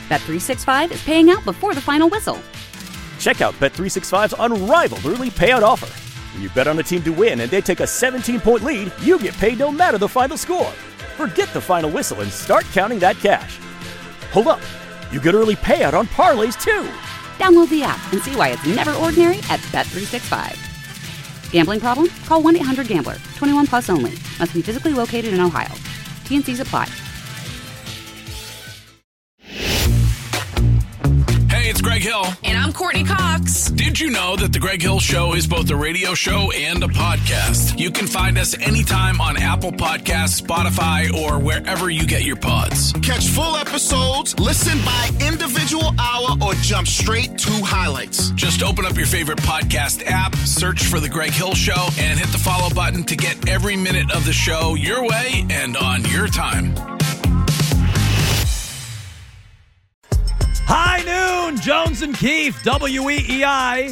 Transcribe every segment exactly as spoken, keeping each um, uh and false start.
Bet three sixty-five is paying out before the final whistle. Check out Bet three sixty-five's unrivaled early payout offer. When you bet on a team to win and they take a seventeen-point lead, you get paid no matter the final score. Forget the final whistle and start counting that cash. Hold up. You get early payout on parlays, too. Download the app and see why it's never ordinary at Bet three sixty-five. Gambling problem? Call one eight hundred gambler. twenty-one plus only. Must be physically located in Ohio. T and Cs apply. Hey, it's Greg Hill. And I'm Courtney Cox. Did you know that The Greg Hill Show is both a radio show and a podcast? You can find us anytime on Apple Podcasts, Spotify, or wherever you get your pods. Catch full episodes, listen by individual hour, or jump straight to highlights. Just open up your favorite podcast app, search for The Greg Hill Show, and hit the follow button to get every minute of the show your way and on your time. High noon, Jones and Keefe, W E E I.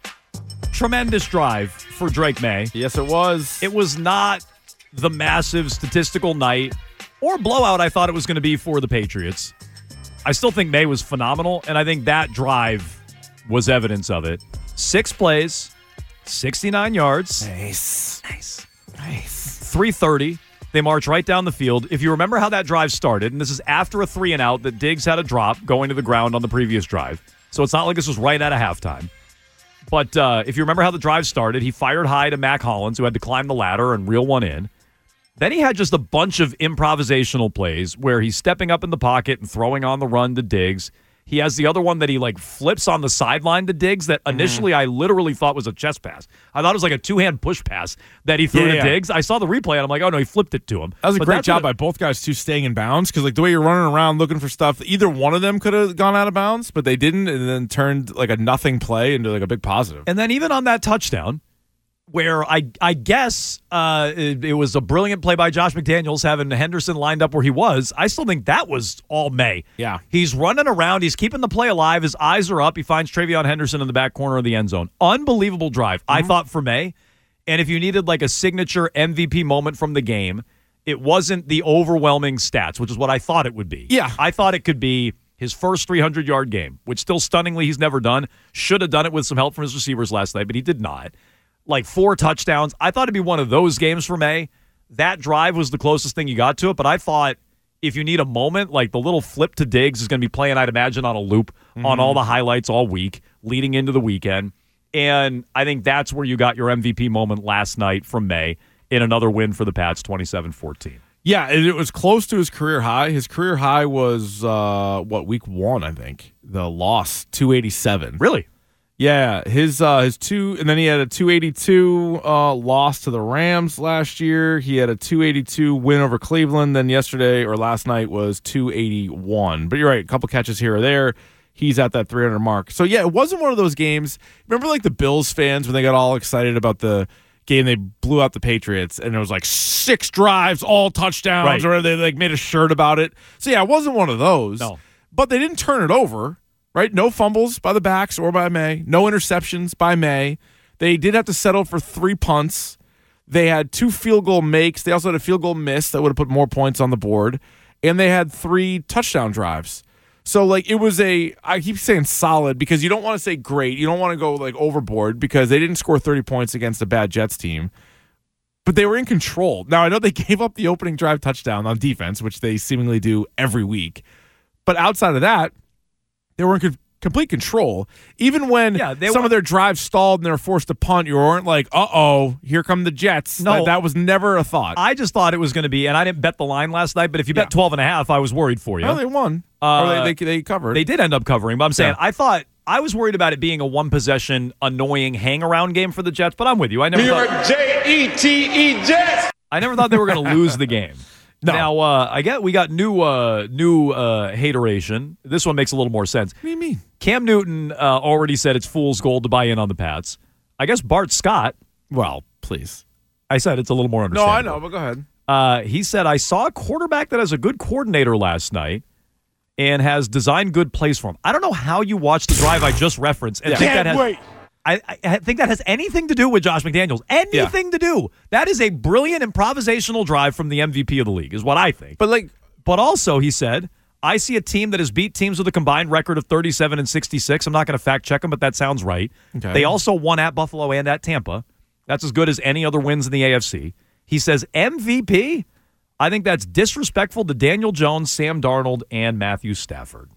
Tremendous drive for Drake May. Yes, it was. It was not the massive statistical night or blowout I thought it was going to be for the Patriots. I still think May was phenomenal, and I think that drive was evidence of it. Six plays, sixty-nine yards. Nice. Nice. Nice. three thirty. They march right down the field. If you remember how that drive started, and this is after a three and out that Diggs had a drop going to the ground on the previous drive. So it's not like this was right out of halftime. But uh, if you remember how the drive started, he fired high to Mac Hollins, who had to climb the ladder and reel one in. Then he had just a bunch of improvisational plays where he's stepping up in the pocket and throwing on the run to Diggs. He has the other one that he like flips on the sideline to Diggs that initially mm-hmm. I literally thought was a chest pass. I thought it was like a two-hand push pass that he threw yeah, to yeah. Diggs. I saw the replay and I'm like, oh no, he flipped it to him. That was a but great job what, by both guys, too, staying in bounds because like the way you're running around looking for stuff, either one of them could have gone out of bounds, but they didn't and then turned like a nothing play into like a big positive. And then even on that touchdown, where I I guess uh, it, it was a brilliant play by Josh McDaniels having Henderson lined up where he was. I still think that was all May. Yeah. He's running around. He's keeping the play alive. His eyes are up. He finds Travion Henderson in the back corner of the end zone. Unbelievable drive, mm-hmm. I thought, for May. And if you needed like a signature M V P moment from the game, it wasn't the overwhelming stats, which is what I thought it would be. Yeah. I thought it could be his first three hundred-yard game, which still stunningly he's never done. Should have done it with some help from his receivers last night, but he did not. Like four touchdowns. I thought it'd be one of those games for May. That drive was the closest thing you got to it, but I thought if you need a moment, like the little flip to Diggs is going to be playing, I'd imagine, on a loop mm-hmm. on all the highlights all week leading into the weekend. And I think that's where you got your M V P moment last night from May in another win for the Pats, twenty-seven fourteen. Yeah, it was close to his career high. His career high was, uh, what, week one, I think. The loss, two eighty-seven. Really? Yeah, his uh, his two, and then he had a two eighty-two uh, loss to the Rams last year. He had a two eighty-two win over Cleveland. Then yesterday or last night was two eighty-one. But you're right, a couple catches here or there. He's at that three hundred mark. So yeah, it wasn't one of those games. Remember, like the Bills fans when they got all excited about the game they blew out the Patriots, and it was like six drives, all touchdowns, right. or they like made a shirt about it. So yeah, it wasn't one of those. No, but they didn't turn it over. Right, no fumbles by the backs or by May. No interceptions by May. They did have to settle for three punts. They had two field goal makes. They also had a field goal miss that would have put more points on the board. And they had three touchdown drives. So, like, it was a, I keep saying solid because you don't want to say great. You don't want to go, like, overboard because they didn't score thirty points against a bad Jets team. But they were in control. Now, I know they gave up the opening drive touchdown on defense, which they seemingly do every week. But outside of that, they were in co- complete control. Even when yeah, some were, of their drives stalled and they were forced to punt, you weren't like, uh-oh, here come the Jets. No, that, that was never a thought. I just thought it was going to be, and I didn't bet the line last night, but if you yeah. bet twelve and a half, I was worried for you. No, they won. Uh, or they, they, they covered. They did end up covering, but I'm saying, yeah. I thought, I was worried about it being a one-possession, annoying hang-around game for the Jets, but I'm with you. I never New thought, York J E T E Jets! I never thought they were going to lose the game. No. Now, uh, I get we got new uh, new uh, hateration. This one makes a little more sense. What do you mean? Cam Newton uh, already said it's fool's gold to buy in on the Pats. I guess Bart Scott. Well, please. I said it's a little more No, understandable. I know, but go ahead. Uh, he said, I saw a quarterback that has a good coordinator last night and has designed good plays for him. I don't know how you watch the drive I just referenced and Yeah. think that Can't has, wait. I, I think that has anything to do with Josh McDaniels. Anything Yeah. to do. That is a brilliant improvisational drive from the M V P of the league, is what I think. But, like, But also, he said, I see a team that has beat teams with a combined record of thirty-seven and sixty-six. I'm not going to fact check them, but that sounds right. Okay. They also won at Buffalo and at Tampa. That's as good as any other wins in the A F C. He says M V P? I think that's disrespectful to Daniel Jones, Sam Darnold, and Matthew Stafford.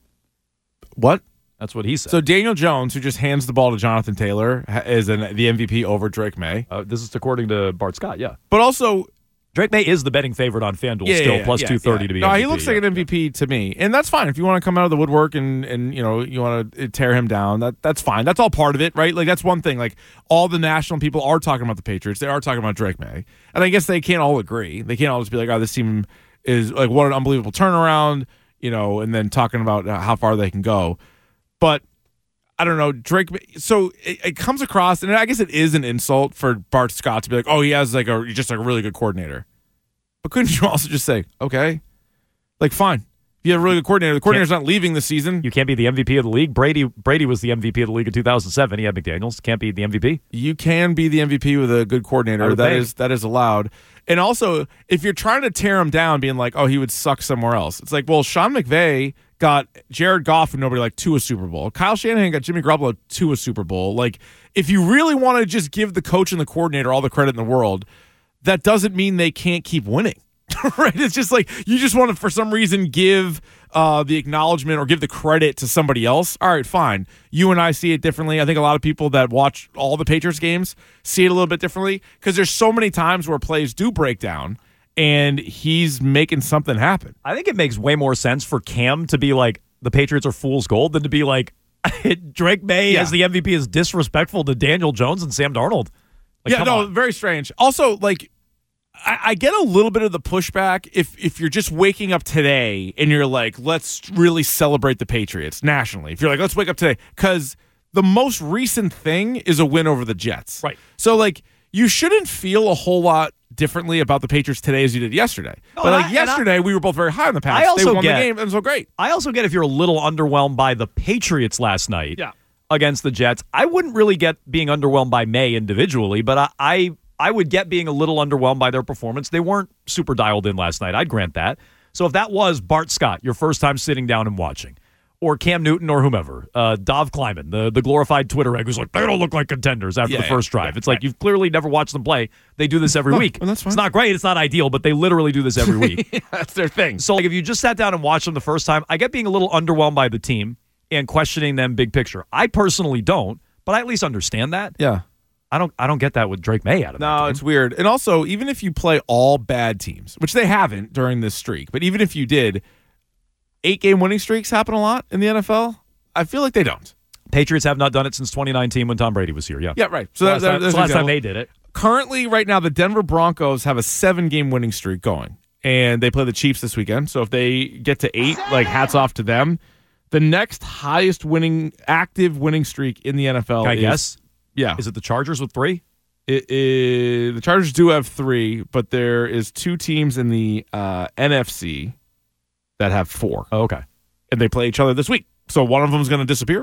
What? That's what he said. So Daniel Jones, who just hands the ball to Jonathan Taylor, ha- is an, the M V P over Drake May. Uh, this is according to Bart Scott, yeah. But also, Drake May is the betting favorite on FanDuel yeah, still, yeah, plus yeah, two thirty yeah. to be no, M V P. he looks like yeah. an M V P to me, and that's fine. If you want to come out of the woodwork and and you know you want to tear him down, that that's fine. That's all part of it, right? Like that's one thing. Like all the national people are talking about the Patriots. They are talking about Drake May, and I guess they can't all agree. They can't all just be like, "Oh, this team is like what an unbelievable turnaround," you know, and then talking about how far they can go. But I don't know, Drake. So it, it comes across, and I guess it is an insult for Bart Scott to be like, "Oh, he has like a just like a really good coordinator." But couldn't you also just say, okay, like, fine. If you have a really good coordinator, the coordinator's not leaving this season. You can't be the M V P of the league. Brady Brady was the M V P of the league in two thousand seven. He had McDaniels. Can't be the M V P. You can be the M V P with a good coordinator. That is that is allowed. And also, if you're trying to tear him down, being like, oh, he would suck somewhere else. It's like, well, Sean McVay got Jared Goff and nobody like to a Super Bowl. Kyle Shanahan got Jimmy Garoppolo to a Super Bowl. Like, if you really want to just give the coach and the coordinator all the credit in the world, that doesn't mean they can't keep winning, right? It's just like you just want to, for some reason, give uh, the acknowledgement or give the credit to somebody else. All right, fine. You and I see it differently. I think a lot of people that watch all the Patriots games see it a little bit differently because there's so many times where plays do break down and he's making something happen. I think it makes way more sense for Cam to be like, the Patriots are fool's gold than to be like, Drake May Yeah. as the M V P is disrespectful to Daniel Jones and Sam Darnold. Like, yeah, come no, on. very strange. Also, like, I, I get a little bit of the pushback if if you're just waking up today and you're like, let's really celebrate the Patriots nationally. If you're like, let's wake up today, because the most recent thing is a win over the Jets. Right. So, like, you shouldn't feel a whole lot differently about the Patriots today as you did yesterday. No, but and like I- and yesterday, I- we were both very high on the Pats. I also they won get- the game, and so great. I also get if you're a little underwhelmed by the Patriots last night Yeah. against the Jets. I wouldn't really get being underwhelmed by May individually, but I, I I would get being a little underwhelmed by their performance. They weren't super dialed in last night. I'd grant that. So if that was Bart Scott, your first time sitting down and watching, or Cam Newton or whomever, uh, Dov Kleiman, the, the glorified Twitter egg who's like, they don't look like contenders after Yeah, the first yeah, drive. yeah, it's like right. you've clearly never watched them play. They do this every No, week. well, that's fine. It's not great. It's not ideal, but they literally do this every week. That's their thing. So like if you just sat down and watched them the first time, I get being a little underwhelmed by the team and questioning them big picture. I personally don't, but I at least understand that. Yeah. I don't I don't get that with Drake May out of that No, game. it's weird. And also, even if you play all bad teams, which they haven't during this streak, but even if you did, eight-game winning streaks happen a lot in the N F L. I feel like they don't. Patriots have not done it since twenty nineteen when Tom Brady was here. Yeah. Yeah, right. So last, that, time, that, it's that's the an last time example. they did it. Currently, right now, the Denver Broncos have a seven-game winning streak going, and they play the Chiefs this weekend. So if they get to eight, like hats off to them. The next highest winning, active winning streak in the N F L Can I is, guess? yeah, Is it the Chargers with three? It, it, the Chargers do have three, but there is two teams in the uh, N F C that have four, Oh, okay. and they play each other this week. So one of them is going to disappear.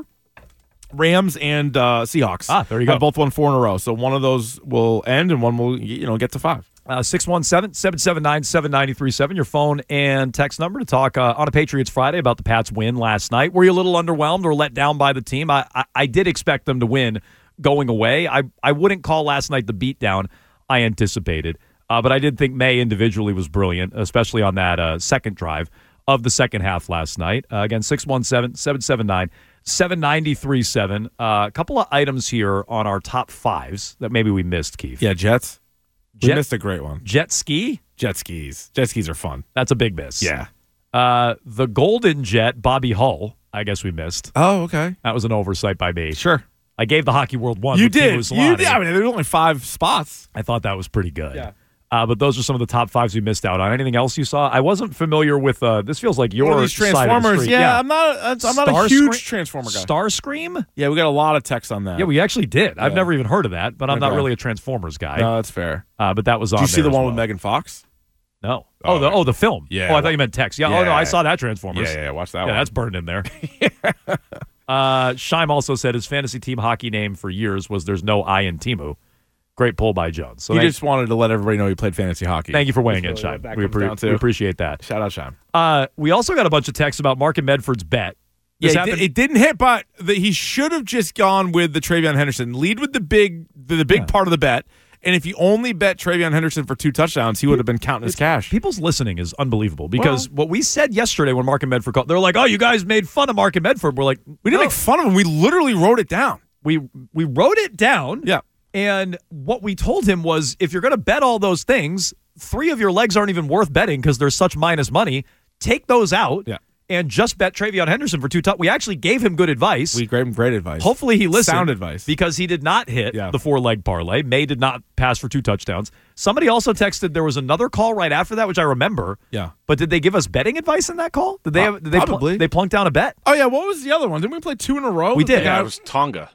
Rams and uh, Seahawks. Ah, there you have go. both won four in a row. So one of those will end, and one will you know get to five. Uh, six one seven, seven seven nine, seven nine three seven, your phone and text number to talk uh, on a Patriots Friday about the Pats win last night. Were you a little underwhelmed or let down by the team? I, I, I did expect them to win going away. I, I wouldn't call last night the beatdown I anticipated, uh, but I did think May individually was brilliant, especially on that uh, second drive of the second half last night. Uh, again, six one seven, seven seven nine, seven nine three seven. Uh, a couple of items here on our top fives that maybe we missed, Keith. Yeah, Jets. We Jet- missed a great one. Jet ski? Jet skis. Jet skis are fun. That's a big miss. Yeah. Uh, the Golden Jet, Bobby Hull, I guess we missed. Oh, okay. That was an oversight by me. Sure. I gave the Hockey World one. You with Timo did. Solani. You did. I mean, there's only five spots. I thought that was pretty good. Yeah. Uh, but those are some of the top fives we missed out on. Anything else you saw? I wasn't familiar with. Uh, this feels like your One of these side of the Transformers. street. Yeah, I'm not. I'm not a Star huge Scre- Transformer guy. Starscream? Yeah, we got a lot of text on that. Yeah, we actually did. I've Yeah. never even heard of that, but I'm not Okay. really a Transformers guy. No, that's fair. Uh, but that was on. Did you see there the as one well. with Megan Fox? No. Oh, Oh, the oh the film. Yeah. Oh, I thought you meant text. Yeah. Oh no, Yeah. I saw that Transformers. Yeah, yeah, yeah. Watch that Yeah, one. that's burned in there. uh, Scheim also said his fantasy team hockey name for years was "There's no I in Timu." Great pull by Jones. So he thank, just wanted to let everybody know he played fantasy hockey. thank you for weighing in, That's really Shime. what that We, comes appre- down to. we appreciate that. Shout out, Shime. Uh, we also got a bunch of texts about Mark and Medford's bet. Yeah, This it, happened- di- it didn't hit, but the, he should have just gone with the Travion Henderson. Lead with the big, the, the big Yeah. part of the bet, and if you only bet Travion Henderson for two touchdowns, he would have been counting his cash. People's listening is unbelievable because what we said yesterday when Mark and Medford called, they're like, "Oh, you guys made fun of Mark and Medford." We're like, We didn't "No." make fun of him. We literally wrote it down. we we wrote it down. Yeah. And what we told him was, if you're going to bet all those things, three of your legs aren't even worth betting because they're such minus money. Take those out. Yeah. And just bet Travion Henderson for two touchdowns. We actually gave him good advice. We gave him great advice. Hopefully he listened. Sound advice. Because he did not hit Yeah. the four-leg parlay. May did not pass for two touchdowns. Somebody also texted there was another call right after that, which I remember. Yeah. But did they give us betting advice in that call? Did they Pro- have, did they pl- probably. they plunked down a bet? Oh, yeah. What was the other one? Didn't we play two in a row? We The did. guy- Yeah, it was Tonga.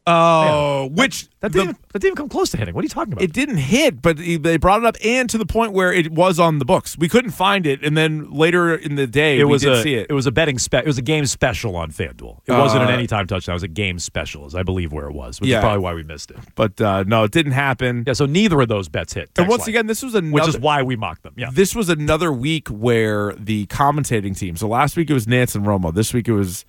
Oh, which That the- didn't, even, that didn't even come close to hitting. What are you talking about? it didn't hit, but he- they brought it up, and to the point where it was on the books. We couldn't find it, and then later in the day, It we was did a see it. it was a betting spe- it was a game special on FanDuel. It wasn't an Uh, anytime touchdown. It was a game special, is I believe where it was, which Yeah. is probably why we missed it. But uh, no, it didn't happen. Yeah, so neither of those bets hit. and text once line, again, this was another. which is why we mocked them. Yeah, This was another week where the commentating team. So last week it was Nance and Romo. This week it was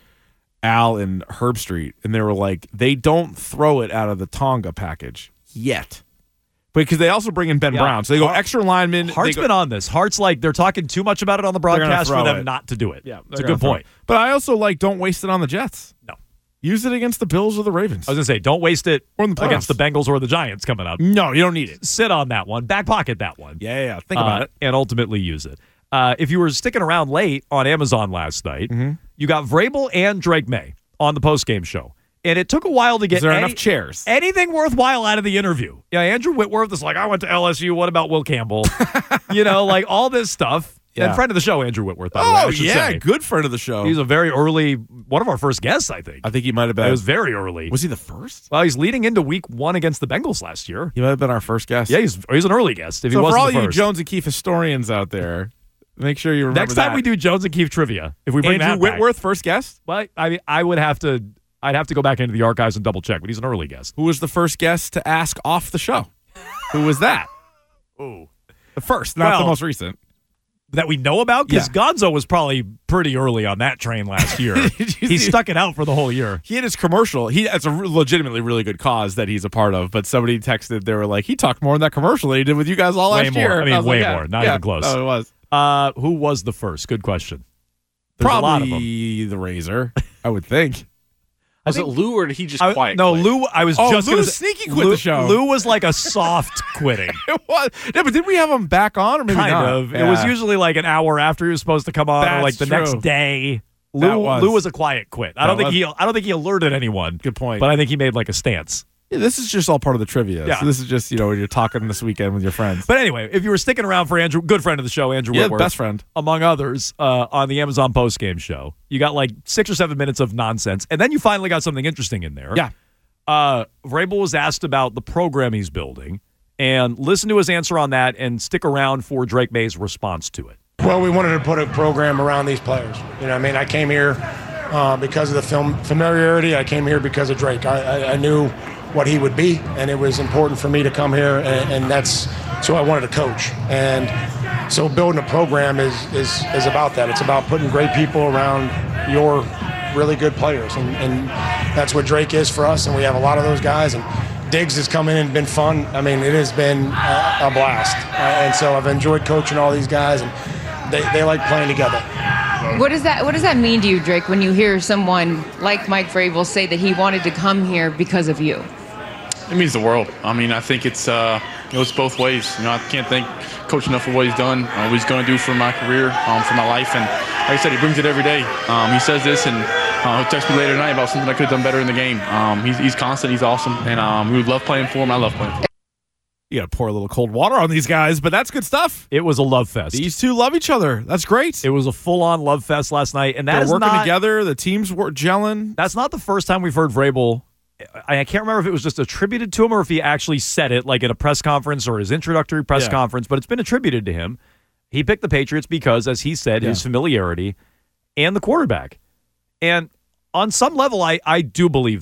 Al and Herb Street, and they were like, they don't throw it out of the Tonga package yet, because they also bring in Ben Yeah. Brown. So they go Hart- extra linemen. Hart's they go, been on this. Hart's like they're talking too much about it on the gonna broadcast for throw them it. not to do it. Yeah, it's a they're good gonna point. throw it. But I also like don't waste it on the Jets. No, Use it against the Bills or the Ravens. I was gonna say don't waste it Or in the playoffs. against the Bengals or the Giants coming up. No, you don't need it. Sit on that one, back pocket that one. Yeah, yeah. yeah. Think uh, about it. and ultimately use it. Uh, if you were sticking around late on Amazon last night, Mm-hmm. you got Vrabel and Drake May on the postgame show. And it took a while to get Is there any- enough chairs? anything worthwhile out of the interview. Yeah, Andrew Whitworth is like, I went to L S U. What about Will Campbell? you know, like all this stuff. Yeah. And friend of the show, Andrew Whitworth, by the way. I Oh should yeah, say. good friend of the show. He's a very early, one of our first guests, I think. I think he might have been. It was very early. Was he the first? Well, he's leading into week one against the Bengals last year. He might have been our first guest. Yeah, he's he's an early guest. If he So for wasn't all the you first. Jones and Keefe historians out there, make sure you remember Next time that. we do Jones and Keefe trivia, if we bring Andrew that back, Whitworth, first guest. well, I mean, I would have to, I'd have to go back into the archives and double check. But he's an early guest. Who was the first guest to ask off the show? Who was that? Ooh, The first, not the Well, most recent. that we know about because Yeah. Gonzo was probably pretty early on that train last year. Did you he see- stuck it out for the whole year. He had his commercial. He It's a re- legitimately really good cause that he's a part of. But somebody texted, they were like, he talked more in that commercial than he did with you guys all Way last more. year. I mean, was way like, yeah, more. Not yeah. even close. No, it was. Uh, who was the first? Good question. There's a lot of them. Probably the Razor, I would think. Was it Lou or did he just I- quiet? no, quit? Lou. I was Oh, just Lou gonna sneaky say- quit Lou, the show. Lou was like a soft quitting. It was. Yeah, but did we have him back on or maybe kind not? of. It was Yeah. usually like an hour after he was supposed to come on, or That's like the true. next day. That Lou was. Lou was a quiet quit. I That don't think was. he. I don't think he alerted anyone. Good point. But I think he made like a stance. Yeah, this is just all part of the trivia. Yeah. So this is just, you know, when you're talking this weekend with your friends. But anyway, if you were sticking around for Andrew, good friend of the show, Andrew Yeah, Whitworth, best friend. among others, uh, on the Amazon postgame show, you got like six or seven minutes of nonsense, and then you finally got something interesting in there. Yeah. Uh, Vrabel was asked about the program he's building, and listen to his answer on that, and stick around for Drake May's response to it. Well, we wanted to put a program around these players. You know, I mean, I came here uh, because of the film familiarity. I came here because of Drake. I, I, I knew what he would be, and it was important for me to come here, and, and that's so I wanted to coach. And so building a program is, is is about that. It's about putting great people around your really good players, and, and that's what Drake is for us. And we have a lot of those guys. And Diggs has come in and been fun. I mean, it has been a, a blast. Uh, and so I've enjoyed coaching all these guys, and they, they like playing together. What does that What does that mean to you, Drake, when you hear someone like Mike Vrabel say that he wanted to come here because of you? It means the world. I mean, I think it's uh, it goes both ways. You know, I can't thank Coach enough for what he's done, uh, what he's going to do for my career, um, for my life. And like I said, he brings it every day. Um, he says this, and uh, he'll text me later tonight about something I could have done better in the game. Um, he's, he's constant. He's awesome. And um, we would love playing for him. I love playing for him. You got to pour a little cold water on these guys, but that's good stuff. It was a love fest. These two love each other. That's great. It was a full-on love fest last night, and that They're is working not, together. The teams were gelling. That's not the first time we've heard Vrabel. I I can't remember if it was just attributed to him or if he actually said it, like in a press conference or his introductory press Yeah. conference, but it's been attributed to him. He picked the Patriots because, as he said, his Yeah. familiarity and the quarterback. And on some level, I, I do believe that.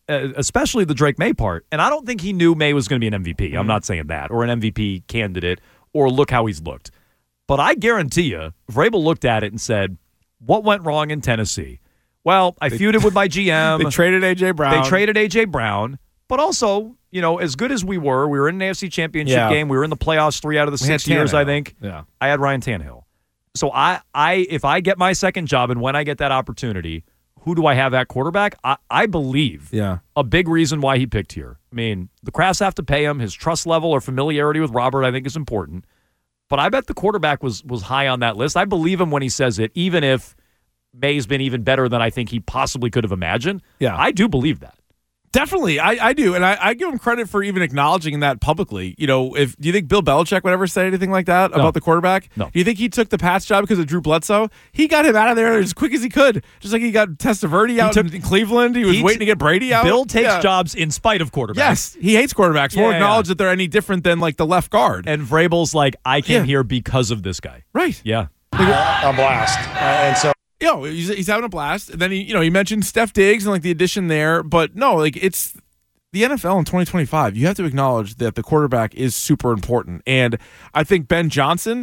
uh, especially the Drake May part. And I don't think he knew May was going to be an M V P. Mm-hmm. I'm not saying that, or an M V P candidate, or look how he's looked. But I guarantee you, Vrabel looked at it and said, what went wrong in Tennessee? Well, I They, feuded with my G M. They traded A J. Brown. They traded A J. Brown. But also, you know, as good as we were, we were in an A F C Championship Yeah. game. We were in the playoffs three out of the We had six years, I Tannehill. think. Yeah. I had Ryan Tannehill. So I, I, if I get my second job and when I get that opportunity, who do I have at quarterback? I, I believe Yeah. a big reason why he picked here. I mean, the Crafts have to pay him. His trust level or familiarity with Robert, I think, is important. But I bet the quarterback was was high on that list. I believe him when he says it, even if May's been even better than I think he possibly could have imagined. Yeah. I do believe that. Definitely, I, I do, and I, I give him credit for even acknowledging that publicly. You know, if do you think Bill Belichick would ever say anything like that No. about the quarterback? No. Do you think he took the Pats job because of Drew Bledsoe? He got him out of there as quick as he could, just like he got Testaverde out took- in Cleveland. He was he waiting to get Brady out. Bill takes Yeah. jobs in spite of quarterbacks. Yes, he hates quarterbacks. Yeah, Won't yeah. acknowledge that they're any different than like the left guard. And Vrabel's like, I came Yeah. here because of this guy. Right. Yeah. a blast. Uh, and so You know, he's, he's having a blast. And then he, you know, he mentioned Steph Diggs and like the addition there, but no, like it's the N F L in twenty twenty-five. You have to acknowledge that the quarterback is super important. And I think Ben Johnson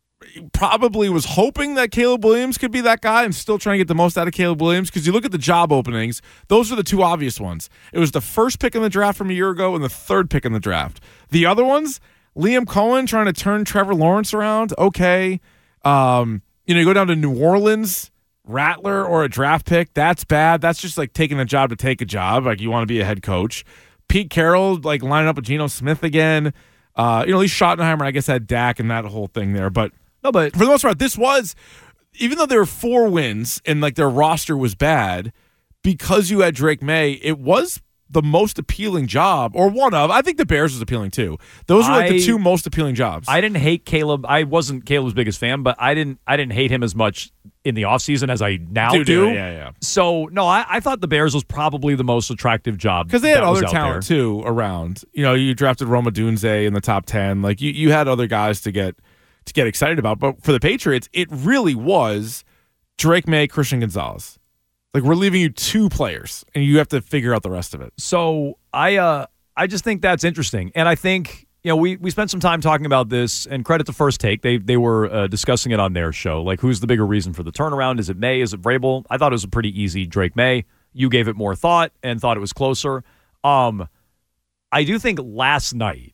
probably was hoping that Caleb Williams could be that guy and still trying to get the most out of Caleb Williams, because you look at the job openings, those are the two obvious ones. It was the first pick in the draft from a year ago and the third pick in the draft. The other ones, Liam Cohen trying to turn Trevor Lawrence around, okay. Um, you know, you go down to New Orleans, Rattler or a draft pick, that's bad. That's just like taking a job to take a job. Like you want to be a head coach. Pete Carroll, like lining up with Geno Smith again. Uh, you know, at least Schottenheimer, I guess, had Dak and that whole thing there. But No, but for the most part, this was, even though there were four wins and like their roster was bad, because you had Drake May, it was the most appealing job, or one of. I think the Bears was appealing too. Those were like I- the two most appealing jobs. I didn't hate Caleb. I wasn't Caleb's biggest fan, but I didn't I didn't hate him as much in the offseason as I now Do, do. do, yeah, yeah. So, no, I, I thought the Bears was probably the most attractive job. Because they had that was other out talent there. too around. You know, you drafted Roma Dunze in the top ten. Like you, you had other guys to get to get excited about. But for the Patriots, it really was Drake May, Christian Gonzalez. Like we're leaving you two players, and you have to figure out the rest of it. So I uh I just think that's interesting. And I think, you know, we, we spent some time talking about this, and credit to First Take. They they were uh, discussing it on their show. Like, who's the bigger reason for the turnaround? Is it May? Is it Vrabel? I thought it was a pretty easy Drake May. You gave it more thought and thought it was closer. Um, I do think last night,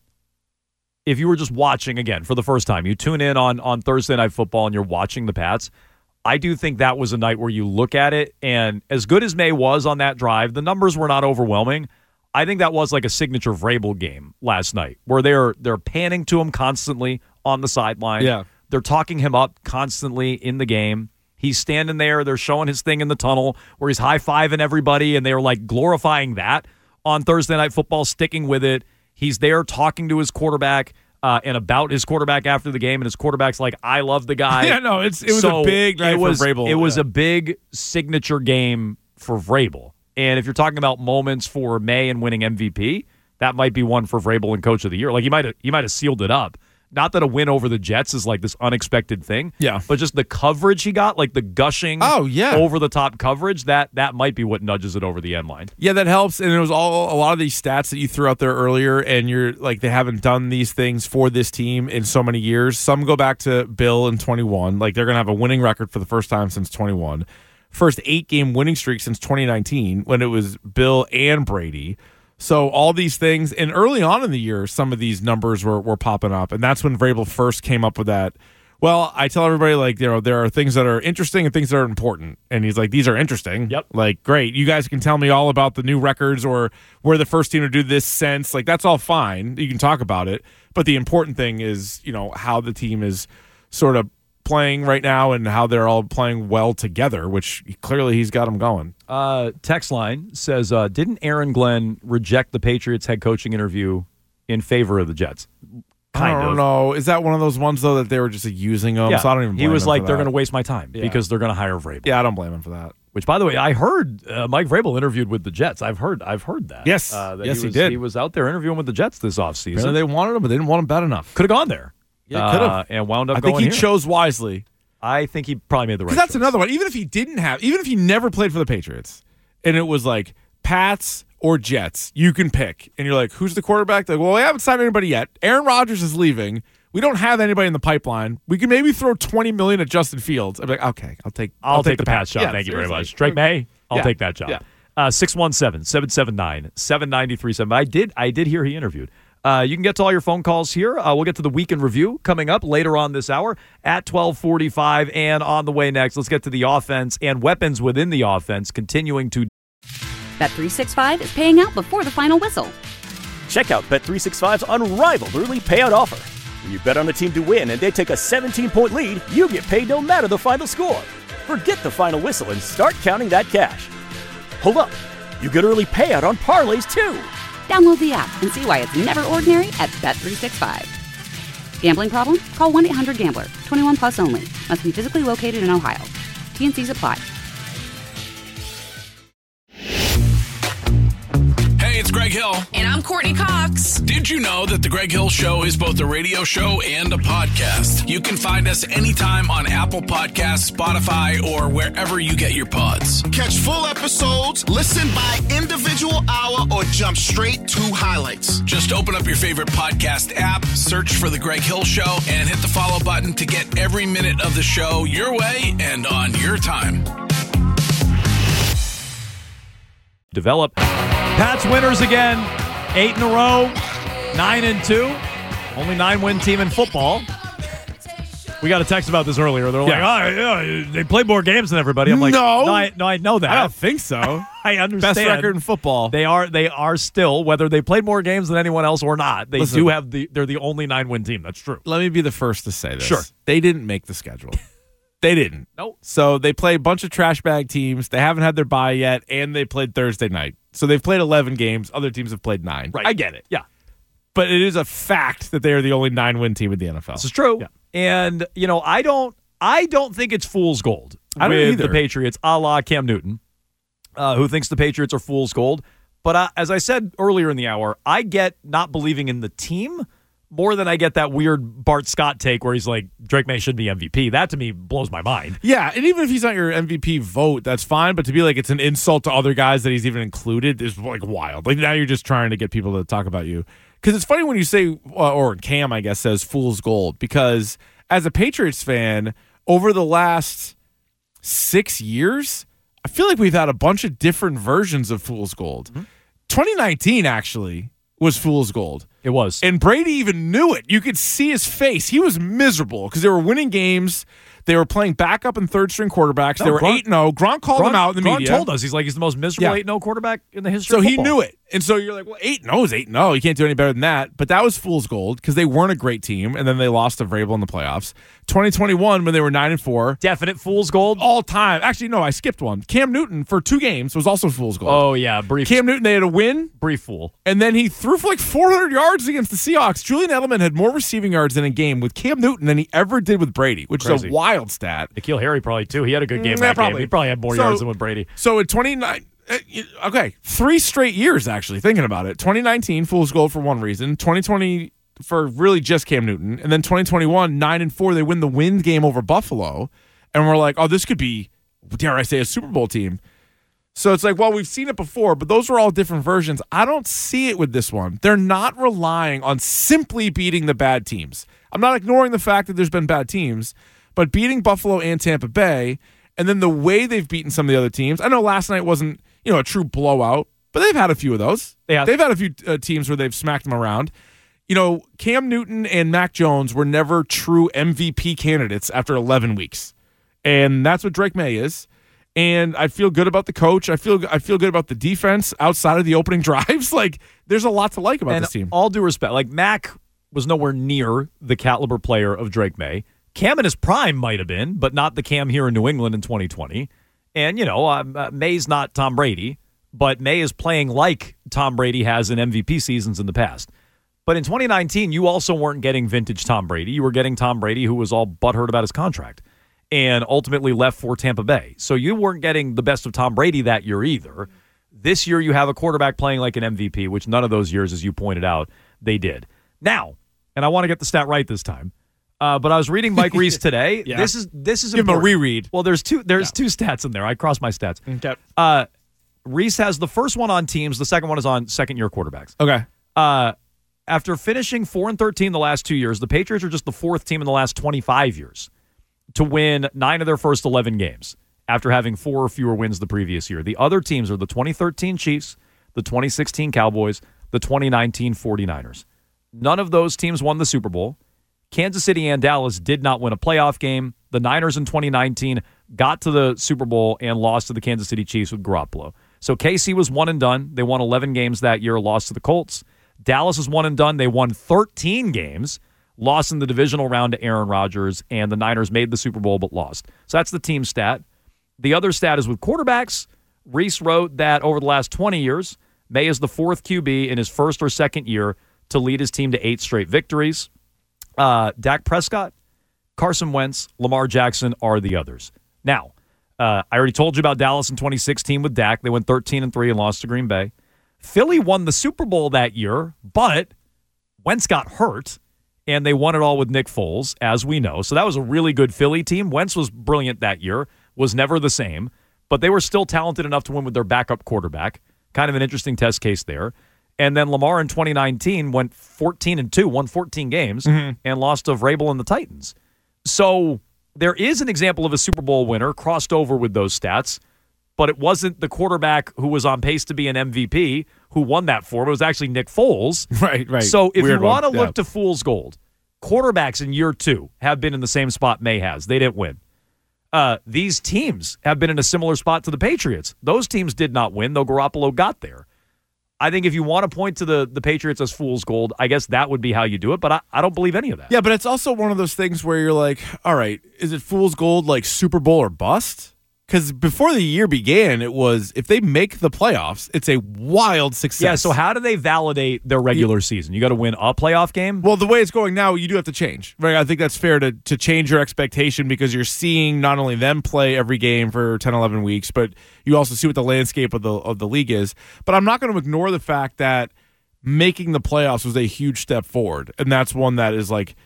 if you were just watching again for the first time, you tune in on, on Thursday Night Football and you're watching the Pats, I do think that was a night where you look at it, and as good as May was on that drive, the numbers were not overwhelming. I think that was like a signature Vrabel game last night, where they're they're panning to him constantly on the sideline. Yeah. They're talking him up constantly in the game. He's standing there. They're showing his thing in the tunnel where he's high-fiving everybody, and they're like glorifying that on Thursday Night Football, sticking with it. He's there talking to his quarterback uh, and about his quarterback after the game, and his quarterback's like, I love the guy. Yeah, no, it's it was So a big night it was, for Vrabel. It was Yeah. a big signature game for Vrabel. And if you're talking about moments for May and winning M V P, that might be one for Vrabel and Coach of the Year. Like, he might have he might have sealed it up. Not that a win over the Jets is like this unexpected thing. Yeah. But just the coverage he got, like the gushing Oh, yeah. over the top coverage, that that might be what nudges it over the end line. Yeah, that helps. And it was all a lot of these stats that you threw out there earlier, and you're like, they haven't done these things for this team in so many years. Some go back to Bill in twenty-one. Like, they're going to have a winning record for the first time since twenty-one. First eight game winning streak since twenty nineteen, when it was Bill and Brady. So all these things, and early on in the year, some of these numbers were, were popping up, and that's when Vrabel first came up with that. Well, I tell everybody, like, you know, there are things that are interesting and things that are important, and he's like, these are interesting. Yep. Like, great, you guys can tell me all about the new records or where the first team to do this since. Like, that's all fine. You can talk about it, but the important thing is, you know, how the team is sort of playing right now and how they're all playing well together, which clearly he's got them going. Uh, text line says, uh, didn't Aaron Glenn reject the Patriots head coaching interview in favor of the Jets? Kind I don't of. know. Is that one of those ones, though, that they were just using them? Yeah. So I don't even blame He was him like, for they're that. going to waste my time Yeah. because they're going to hire Vrabel. Yeah, I don't blame him for that. Which, by the way, I heard uh, Mike Vrabel interviewed with the Jets. I've heard I've heard that. Yes. uh, that Yes, he, he was, did. He was out there interviewing with the Jets this offseason. Apparently they wanted him, but they didn't want him bad enough. Could have gone there. Yeah, could have. Uh, and wound up I think going he here. chose wisely. I think he probably made the right Because that's choice. another one. Even if he didn't have, even if he never played for the Patriots, and it was like Pats or Jets. You can pick. And you're like, who's the quarterback? They're like, well, we haven't signed anybody yet. Aaron Rodgers is leaving. We don't have anybody in the pipeline. We can maybe throw twenty million dollars at Justin Fields. I'm like, okay, I'll take I'll, I'll take, take the the Pats Pats. job. Yeah, Thank you very seriously. much. Drake May, I'll Yeah. take that job. Yeah. Uh, six one seven, seven seven nine, seven nine three seven. I did I did hear he interviewed. Uh, you can get to all your phone calls here. Uh, we'll get to the weekend review coming up later on this hour at twelve forty-five. And on the way next, let's get to the offense and weapons within the offense continuing to. Bet three sixty-five is paying out before the final whistle. Check out Bet three sixty-five's unrivaled early payout offer. When you bet on a team to win and they take a seventeen-point lead, you get paid no matter the final score. Forget the final whistle and start counting that cash. Hold up. You get early payout on parlays, too. Download the app and see why it's never ordinary at Bet three sixty-five. Gambling problem? Call one eight hundred gambler. twenty-one plus only. Must be physically located in Ohio. T N Cs apply. Hey, it's Greg Hill. And I'm Courtney Cox. Did you know that The Greg Hill Show is both a radio show and a podcast? You can find us anytime on Apple Podcasts, Spotify, or wherever you get your pods. Catch full episodes, listen by individual hour, or jump straight to highlights. Just open up your favorite podcast app, search for The Greg Hill Show, and hit the follow button to get every minute of the show your way and on your time. Develop. Pats winners again. Eight in a row. Nine and two. Only nine-win team in football. We got a text about this earlier. They're Yeah. like, oh, yeah, they play more games than everybody. I'm like, No. no, I, no, I know that. I don't think so. I understand. Best record in football. They are. They are still, whether they played more games than anyone else or not. They Listen. do have the. They're the only nine-win team. That's true. Let me be the first to say this. Sure. They didn't make the schedule. They didn't. Nope. So they play a bunch of trash bag teams. They haven't had their bye yet, and they played Thursday night. So they've played eleven games. Other teams have played nine. Right. I get it. Yeah. But it is a fact that they are the only nine-win team in the N F L. This is true. Yeah. And you know, I don't. I don't think it's fool's gold I don't with either. the Patriots, a la Cam Newton, uh, who thinks the Patriots are fool's gold. But uh, as I said earlier in the hour, I get not believing in the team more than I get that weird Bart Scott take where he's like, Drake May should be M V P. That to me blows my mind. Yeah, and even if he's not your M V P vote, that's fine. But to be like it's an insult to other guys that he's even included is like wild. Like now you're just trying to get people to talk about you. Because it's funny when you say, uh, or Cam, I guess, says fool's gold. Because as a Patriots fan, over the last six years, I feel like we've had a bunch of different versions of fool's gold. Mm-hmm. twenty nineteen actually was fool's gold. It was. And Brady even knew it. You could see his face. He was miserable because they were winning games. They were playing backup and third-string quarterbacks. No, they were Gronk- eight and oh. Gronk called Gronk, him out in the Gronk media. told us he's like he's the most miserable Yeah. eight and oh quarterback in the history So of he football. knew it. And so you're like, well, eight and oh is eight and oh. You can't do any better than that. But that was fool's gold because they weren't a great team, and then they lost to Vrabel in the playoffs. twenty twenty-one, when they were nine and four. Definite fool's gold. All time. Actually, no, I skipped one. Cam Newton, for two games, was also fool's gold. Oh, yeah. Brief, Cam Newton, they had a win, brief fool. and then he threw for like four hundred yards against the Seahawks. Julian Edelman had more receiving yards in a game with Cam Newton than he ever did with Brady, which Crazy. is a wild stat. N'Keal Harry probably, too. He had a good game Mm, that yeah, probably. game. He probably had more So- yards than with Brady. So in twenty-nine, uh, okay, three straight years actually, thinking about it. twenty nineteen, fool's gold for one reason. twenty twenty for really just Cam Newton. And then twenty twenty-one, nine and four, they win the win game over Buffalo. And we're like, oh, this could be, dare I say, a Super Bowl team. So it's like, well, we've seen it before, but those are all different versions. I don't see it with this one. They're not relying on simply beating the bad teams. I'm not ignoring the fact that there's been bad teams, but beating Buffalo and Tampa Bay, and then the way they've beaten some of the other teams. I know last night wasn't, you know, a true blowout, but they've had a few of those. Yeah. They've had a few uh, teams where they've smacked them around. You know, Cam Newton and Mac Jones were never true M V P candidates after eleven weeks. And that's what Drake May is. And I feel good about the coach. I feel I feel good about the defense outside of the opening drives. Like, there's a lot to like about And this team. all due respect, like Mac was nowhere near the caliber player of Drake May. Cam in his prime might have been, but not the Cam here in New England in twenty twenty. And, you know, uh, uh, May's not Tom Brady, but May is playing like Tom Brady has in M V P seasons in the past. But in twenty nineteen, you also weren't getting vintage Tom Brady. You were getting Tom Brady, who was all butthurt about his contract and ultimately left for Tampa Bay. So you weren't getting the best of Tom Brady that year either. This year you have a quarterback playing like an M V P, which none of those years, as you pointed out, they did. Now, and I want to get the stat right this time, uh, but I was reading Mike Reese today. Yeah. This is this is Give him a important. reread. Well, there's two there's two stats in there. I crossed my stats. Okay. Uh, Reese has the first one on teams. The second one is on second-year quarterbacks. Okay. Uh, after finishing four and thirteen the last two years, the Patriots are just the fourth team in the last twenty-five years to win nine of their first eleven games after having four or fewer wins the previous year. The other teams are the twenty thirteen Chiefs, the twenty sixteen Cowboys, the twenty nineteen 49ers. None of those teams won the Super Bowl. Kansas City and Dallas did not win a playoff game. The Niners in twenty nineteen got to the Super Bowl and lost to the Kansas City Chiefs with Garoppolo. So K C was one and done. They won eleven games that year, lost to the Colts. Dallas is one and done. They won thirteen games, lost in the divisional round to Aaron Rodgers, and the Niners made the Super Bowl but lost. So that's the team stat. The other stat is with quarterbacks. Reese wrote that over the last twenty years, May is the fourth Q B in his first or second year to lead his team to eight straight victories. Uh, Dak Prescott, Carson Wentz, Lamar Jackson are the others. Now, uh, I already told you about Dallas in twenty sixteen with Dak. They went thirteen and three and lost to Green Bay. Philly won the Super Bowl that year, but Wentz got hurt, and they won it all with Nick Foles, as we know. So that was a really good Philly team. Wentz was brilliant that year, was never the same, but they were still talented enough to win with their backup quarterback. Kind of an interesting test case there. And then Lamar in twenty nineteen went fourteen and two, won fourteen games, mm-hmm. and lost to Vrabel and the Titans. So there is an example of a Super Bowl winner crossed over with those stats, but it wasn't the quarterback who was on pace to be an M V P who won that for him. It was actually Nick Foles. Right, right. So if Weird you want to one. look yeah. to fool's gold, quarterbacks in year two have been in the same spot May has. They didn't win. Uh, these teams have been in a similar spot to the Patriots. Those teams did not win, though Garoppolo got there. I think if you want to point to the, the Patriots as fool's gold, I guess that would be how you do it, but I, I don't believe any of that. Yeah, but it's also one of those things where you're like, all right, is it fool's gold like Super Bowl or bust? Because before the year began, it was if they make the playoffs, it's a wild success. Yeah, so how do they validate their regular season? You got to win a playoff game? Well, the way it's going now, you do have to change. Right? I think that's fair to, to change your expectation because you're seeing not only them play every game for ten, eleven weeks, but you also see what the landscape of the of the league is. But I'm not going to ignore the fact that making the playoffs was a huge step forward, and that's one that is like,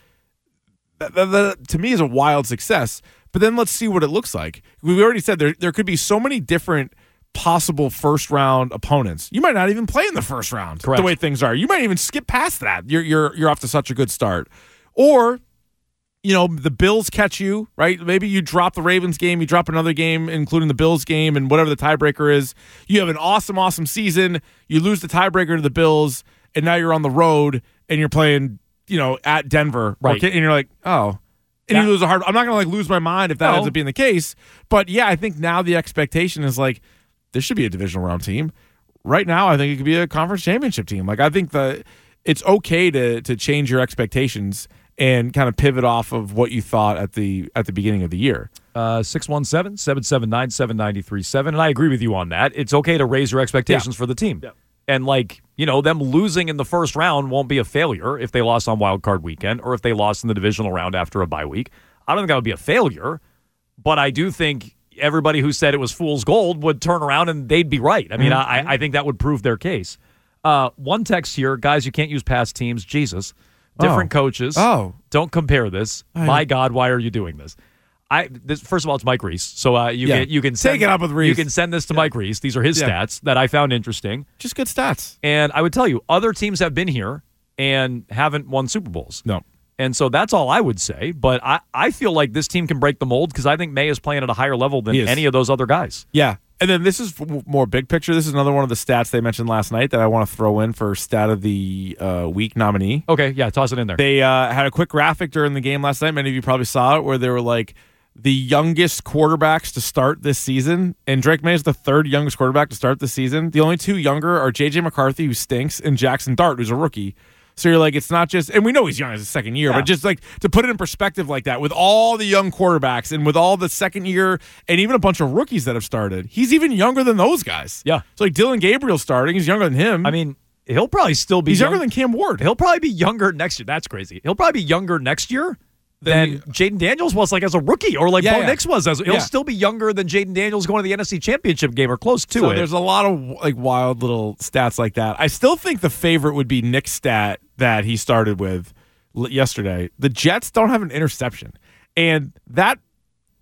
that, that, that, to me, is a wild success. But then let's see what it looks like. We already said there there could be so many different possible first-round opponents. You might not even play in the first round. Correct. The way things are. You might even skip past that. You're you're you're off to such a good start. Or, you know, the Bills catch you, right? Maybe you drop the Ravens game, you drop another game, including the Bills game and whatever the tiebreaker is. You have an awesome, awesome season. You lose the tiebreaker to the Bills, and now you're on the road, and you're playing, you know, at Denver. Right. Or, and you're like, oh. And Yeah. you lose a hard. I'm not going to like lose my mind if that No. ends up being the case. But yeah, I think now the expectation is like this should be a divisional round team. Right now, I think it could be a conference championship team. Like I think the it's okay to to change your expectations and kind of pivot off of what you thought at the at the beginning of the year. Uh, six one seven, seven seven nine, seven nine three seven. And I agree with you on that. It's okay to raise your expectations Yeah. for the team. Yeah. And, like, you know, them losing in the first round won't be a failure if they lost on Wild Card Weekend or if they lost in the divisional round after a bye week. I don't think that would be a failure, but I do think everybody who said it was fool's gold would turn around and they'd be right. I mean, mm-hmm. I, I think that would prove their case. Uh, one text here, guys, you can't use past teams. Jesus. Different Oh. coaches. Oh. Don't compare this. I- My God, why are you doing this? I this, First of all, it's Mike Reese, so uh, you Yeah. can you can send, Take it up with Reese. You can send this to Mike Reese. These are his Yeah. stats that I found interesting, Just good stats. and I would tell you, other teams have been here and haven't won Super Bowls. No. And so that's all I would say. But I, I feel like this team can break the mold because I think May is playing at a higher level than He is. any of those other guys. Yeah. And then this is f- more big picture. This is another one of the stats they mentioned last night that I want to throw in for stat of the uh, week nominee. Okay, yeah, toss it in there. They uh, had a quick graphic during the game last night. Many of you probably saw it where they were like the youngest quarterbacks to start this season. And Drake May is the third youngest quarterback to start this season. The only two younger are J J McCarthy, who stinks, and Jackson Dart, who's a rookie. So you're like, it's not just, and we know he's young as his second year, Yeah. but just like to put it in perspective like that, with all the young quarterbacks and with all the second year and even a bunch of rookies that have started, he's even younger than those guys. Yeah. So like Dylan Gabriel starting, he's younger than him. I mean, he'll probably still be he's young- younger than Cam Ward. He'll probably be younger next year. That's crazy. He'll probably be younger next year than Jaden Daniels was like as a rookie or like Yeah, Bo yeah. Nix was. As, he'll Yeah. still be younger than Jaden Daniels going to the N F C Championship game or close to so it. there's a lot of like wild little stats like that. I still think the favorite would be Nick's stat that he started with l- yesterday. The Jets don't have an interception, and that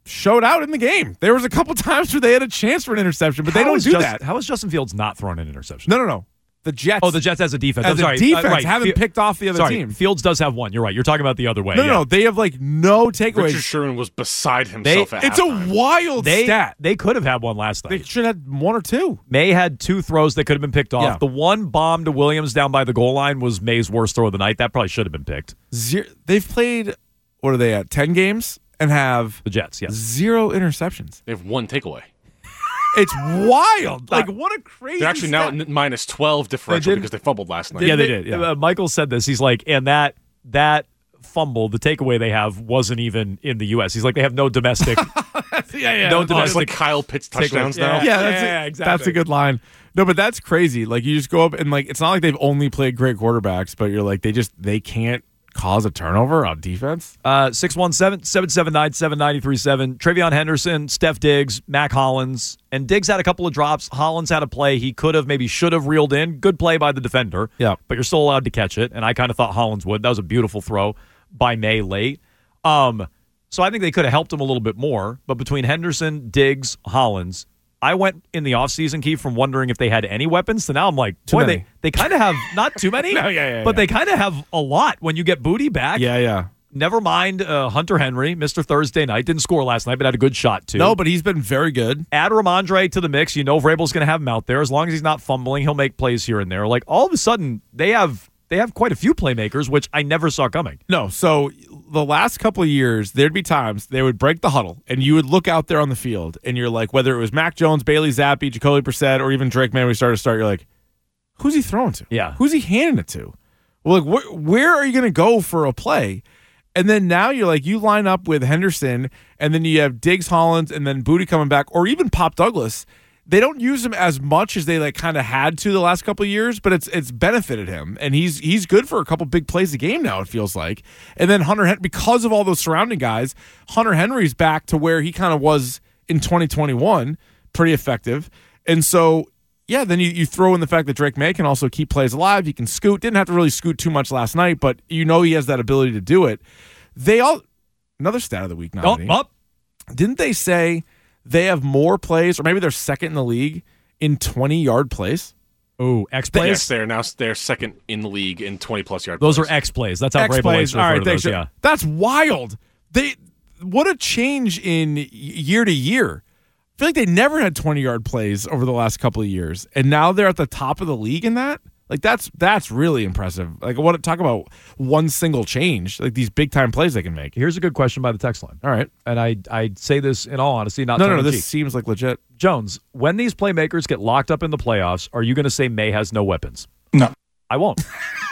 showed out in the game. There was a couple times where they had a chance for an interception, but they How don't is do Just- that. How is Justin Fields not throwing an interception? No, no, no. The Jets. Oh, the Jets as a defense. As I'm a sorry. defense, Uh, right. haven't Fi- picked off the other sorry. team. Fields does have one. You're right. You're talking about the other way. No, no, yeah. no. They have like no takeaways. Richard Sherman was beside himself at It's halftime. a wild They, stat. they could have had one last night. They should have had one or two. May had two throws that could have been picked off. Yeah. The one bomb to Williams down by the goal line was May's worst throw of the night. That probably should have been picked. Zero, they've played, what are they at, ten games and have The Jets, yes. zero interceptions. They have one takeaway. It's wild. Like, what a crazy They're actually now stat. at minus twelve differential They did- because they fumbled last night. yeah, they did. Uh, Michael said this. He's like, and that that fumble, the takeaway they have, wasn't even in the U S. He's like, they have no domestic. yeah, yeah. No Oh, it's domestic. like Kyle Pitts touchdowns Yeah. now. Yeah, that's, Yeah, a, exactly. that's a good line. No, but that's crazy. Like, you just go up and, like, it's not like they've only played great quarterbacks, but you're like, they just, they can't cause a turnover on defense. Uh, six one seven, seven seven nine, seven nine three seven. Travion Henderson, Steph Diggs, Mac Hollins. And Diggs had a couple of drops. Hollins had a play he could have, maybe should have reeled in. Good play by the defender. Yeah. But you're still allowed to catch it. And I kind of thought Hollins would. That was a beautiful throw by May late. Um, so I think they could have helped him a little bit more. But between Henderson, Diggs, Hollins, I went in the offseason, Keith, from wondering if they had any weapons to now I'm like, Too boy, many. they, they kind of have not too many, No, yeah, yeah, but yeah. they kind of have a lot when you get Booty back. Yeah, yeah. Never mind uh, Hunter Henry, Mister Thursday night. Didn't score last night, but had a good shot, too. No, but he's been very good. Add Ramondre to the mix. You know Vrabel's going to have him out there. As long as he's not fumbling, he'll make plays here and there. Like, all of a sudden, they have they have quite a few playmakers, which I never saw coming. No, so the last couple of years, there'd be times they would break the huddle, and you would look out there on the field, and you're like, whether it was Mac Jones, Bailey Zappi, Jacoby Brissett, or even Drake May, we started to start, you're like, who's he throwing to? Yeah. Who's he handing it to? Well, like, wh- where are you going to go for a play? And then now you're like, you line up with Henderson, and then you have Diggs, Hollins, and then Booty coming back, or even Pop Douglas. They don't use him as much as they like kind of had to the last couple of years, but it's it's benefited him, and he's he's good for a couple big plays a game now. It feels like, and then Hunter Hen- because of all those surrounding guys, Hunter Henry's back to where he kind of was in twenty twenty-one, pretty effective, and so yeah, then you, you throw in the fact that Drake May can also keep plays alive. He can scoot. Didn't have to really scoot too much last night, but you know he has that ability to do it. They all another stat of the week. Up, up. Didn't they say they have more plays, or maybe they're second in the league in twenty-yard plays? Oh, X plays? Yes, they're now they're second in the league in twenty-plus yard Those plays. are X plays. That's how X Vrabel likes plays. to All refer right, to thanks. those, yeah. That's wild. They what a change in y- year to year. I feel like they never had twenty-yard plays over the last couple of years, and now they're at the top of the league in that. Like that's that's really impressive. Like I want to talk about one single change, like these big time plays they can make. Here's a good question by the text line. All right, And I I say this in all honesty, not no, no, tongue no. in This cheek. seems like legit. Jones, when these playmakers get locked up in the playoffs, are you going to say May has no weapons? No. I won't.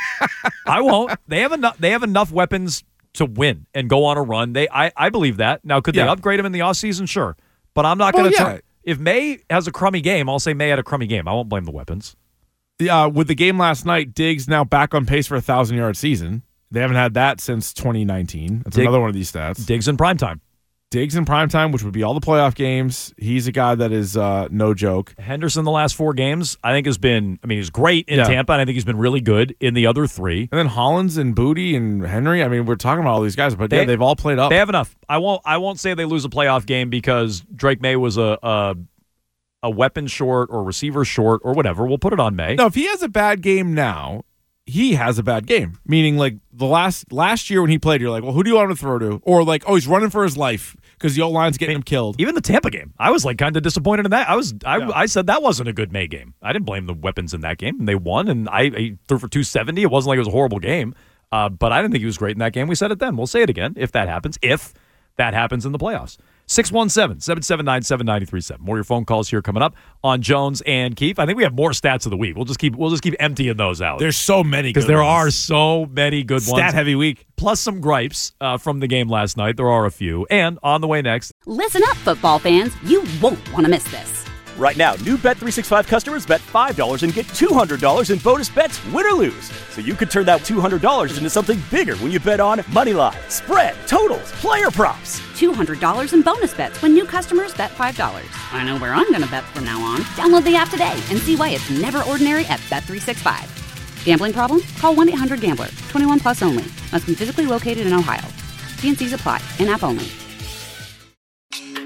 I won't. They have enough. They have enough weapons to win and go on a run. They, I, I believe that. Now, could they Yeah. upgrade him in the offseason? Sure, but I'm not Well, going to. yeah. If May has a crummy game, I'll say May had a crummy game. I won't blame the weapons. Uh, with the game last night, Diggs now back on pace for a thousand yard season. They haven't had that since twenty nineteen. That's Dig- another one of these stats. Diggs in primetime. Diggs in primetime, which would be all the playoff games. He's a guy that is uh, no joke. Henderson the last four games, I think has been. I mean, he's great in Yeah. Tampa, and I think he's been really good in the other three. And then Hollins and Booty and Henry. I mean, we're talking about all these guys, but They- yeah, they've all played up. They have enough. I won't. I won't say they lose a playoff game because Drake May was a a, a weapon short or receiver short or whatever. We'll put it on May. No, if he has a bad game now, he has a bad game. Meaning, like the last last year when he played, you're like, well, who do you want him to throw to? Or like, oh, he's running for his life because the O line's getting him killed. Even the Tampa game, I was like kind of disappointed in that. I was. I, Yeah. I said that wasn't a good May game. I didn't blame the weapons in that game, and they won. And I, I threw for two seventy. It wasn't like it was a horrible game, uh, but I didn't think he was great in that game. We said it then. We'll say it again if that happens. If that happens in the playoffs. six one seven, seven seven nine, seven nine three seven. More of your phone calls here coming up on Jones and Keefe. I think we have more stats of the week. We'll just keep we'll just keep emptying those out. There's so many because good there ones. are so many good ones. Stat heavy week. Plus some gripes uh, from the game last night. There are a few. And on the way next, Listen up, football fans. You won't want to miss this. Right now, new Bet three sixty-five customers bet five dollars and get two hundred dollars in bonus bets, win or lose. So you could turn that two hundred dollars into something bigger when you bet on money line, spread, totals, player props. two hundred dollars in bonus bets when new customers bet five dollars. I know where I'm going to bet from now on. Download the app today and see why it's never ordinary at Bet three sixty-five. Gambling problem? Call one eight hundred gambler. twenty-one plus only. Must be physically located in Ohio. T and C's apply. In-app only.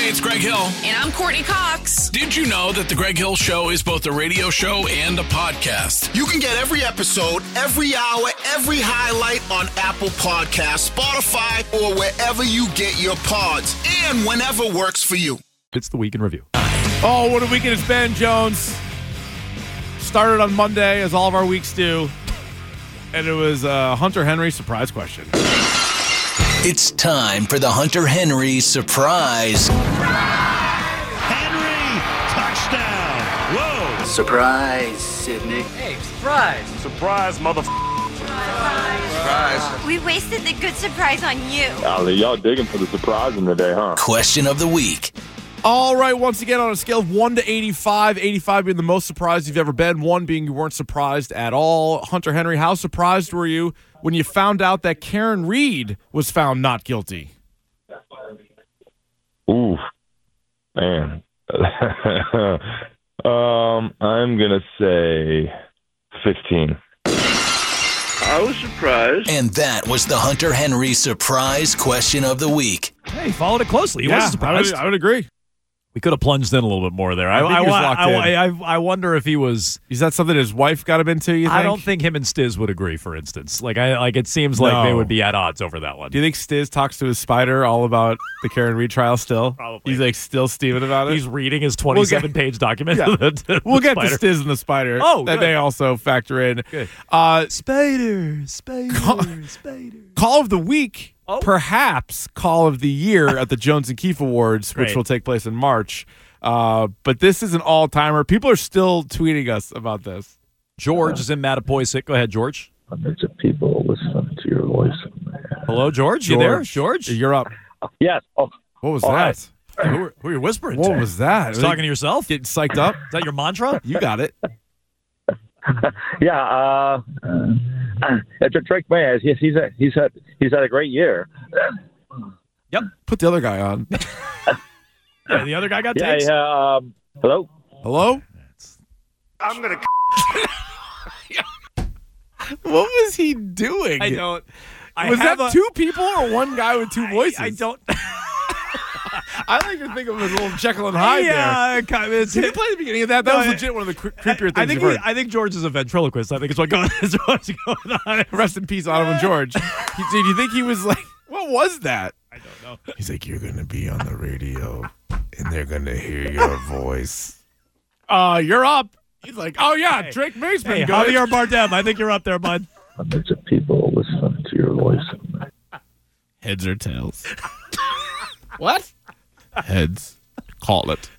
it's Greg Hill. And I'm Courtney Cox. Did you know that The Greg Hill Show is both a radio show and a podcast? You can get every episode, every hour, every highlight on Apple Podcasts, Spotify, or wherever you get your pods, and whenever works for you. It's the Week in Review. Oh, what a weekend it's been, Jones. Started on Monday, as all of our weeks do, and it was a Hunter Henry surprise question. It's time for the Hunter Henry surprise. Henry, touchdown. Whoa. Surprise, Sydney. Hey, surprise. Surprise, motherfucker. Surprise. We wasted the good surprise on you. Golly, y'all digging for the surprising today, huh? Question of the week. All right, once again, on a scale of one to eighty-five, eighty-five being the most surprised you've ever been, one being you weren't surprised at all. Hunter Henry, how surprised were you when you found out that Karen Reed was found not guilty? Ooh, man. um, I'm going to say fifteen. I was surprised. And that was the Hunter Henry surprise question of the week. Hey, followed it closely. He yeah, wasn't surprised. I would, I would agree. We could have plunged in a little bit more there. I, I think I, he was I, locked I, in. I, I wonder if he was. Is that something his wife got him into, you think? I don't think him and Stiz would agree, for instance. Like, I like it seems like No. they would be at odds over that one. Do you think Stiz talks to his spider all about the Karen Reed trial still? Probably. He's like still steaming about it? He's reading his twenty-seven page document. Yeah. to the- to the We'll get spider. to Stiz and the spider. Oh, that good. they also factor in. Good. Uh, Spider, spider, Call, spider. Call of the week, Oh. perhaps Call of the Year at the Jones and Keefe Awards, which Great. will take place in March. Uh, but this is an all-timer. People are still tweeting us about this. George is in Mattapoisett. Go ahead, George. Hundreds of people listening to your voice. Hello, George. You there, George? You're up. Yes. Oh, What was all that? right. Who, are- who are you whispering What to? was that? Just talking to yourself? Getting psyched up? Is that your mantra? You got it. yeah. Uh, uh, it's a Drake May. He's he's a, he's had he's had a great year. Yep. Put the other guy on. Yeah, the other guy got Yeah. takes. yeah um, hello. Hello? I'm going to. What was he doing? I don't. I was have that a- two people or one guy with two voices? I don't. I like to think of him as a little Jekyll and Hyde yeah, there. kind of, it's, Did you play the beginning of that? That No, was I- legit one of the cre- creepier things I think you've he, heard. I think George is a ventriloquist. I think it's what going, is what's going on. Rest in peace, Otto and George. He- Did you think he was like, what was that? I don't know. He's like, you're going to be on the radio, and they're going to hear your voice. Uh, you're up. He's like, oh, yeah, Hey. Drake May's been Hey, good. Javier Bardem. I think you're up there, bud. Hundreds of people listening to your voice. Heads or tails? What? Heads. Call it.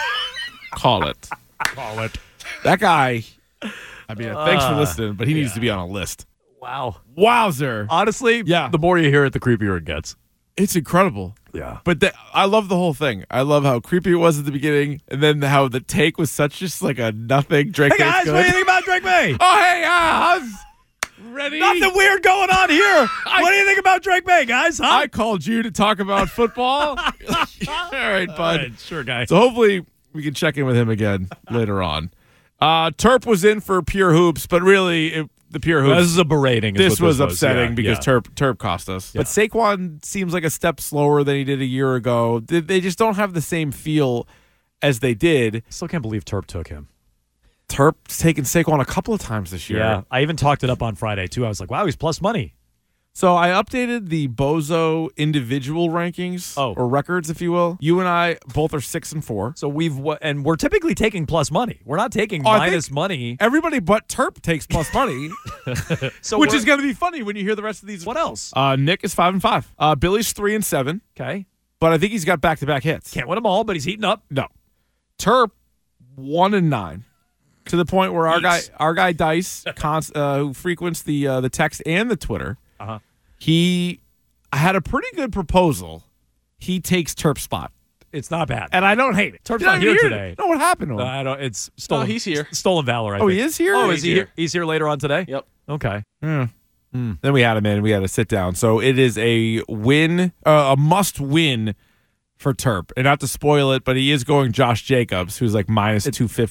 Call it. Call it. That guy, I mean, thanks for Uh, listening, but he needs yeah. to be on a list. Wow. Wowzer. Honestly, Yeah. the more you hear it, the creepier it gets. It's incredible. Yeah. But the, I love the whole thing. I love how creepy it was at the beginning, and then how the take was such just like a nothing. Drake Hey, May's guys, good. what do you think about Drake May? Oh, hey, uh, how's- ready? Nothing weird going on here. I- what do you think about Drake May, guys? Huh? I called you to talk about football. All right, bud. All right, sure, guy. So hopefully we can check in with him again later on. Uh, Terp was in for Pure Hoops, but really it, the Pure Hoops. This is a berating. is This what was was upsetting Yeah, because yeah. Terp Terp cost us. Yeah. But Saquon seems like a step slower than he did a year ago. They, they just don't have the same feel as they did. Still can't believe Terp took him. Terp's taken Saquon a couple of times this year. Yeah, I even talked it up on Friday too. I was like, "Wow, he's plus money." So I updated the Bozo individual rankings, Oh. or records, if you will. You and I both are six and four. So we've wa- and we're typically taking plus money. We're not taking Oh, I minus think money. Everybody but Terp takes plus money, So which we're- is going to be funny when you hear the rest of these. what else? Uh, Nick is five and five. Uh, Billy's three and seven, Okay, but I think he's got back to back hits. can't win them all, but he's heating up. No, Terp one and nine, to the point where our guy, Yeeks. our guy Dice, cons, uh, who frequents the uh, the text and the Twitter, Uh-huh. he had a pretty good proposal. He takes Terp's spot, It's not bad. and I don't hate it. Terp's Did I not here hear it? today. No, what happened to him? Uh, I don't. It's stolen. he's here. Stolen valor. I Oh, think. he is here? Oh, He's is he here. here? He's here later on today. Yep. Okay. Yeah. Then we had him in. and We had to sit down. So it is a win, uh, a must win for Terp. And not to spoil it, but he is going Josh Jacobs, who's like minus two fifty.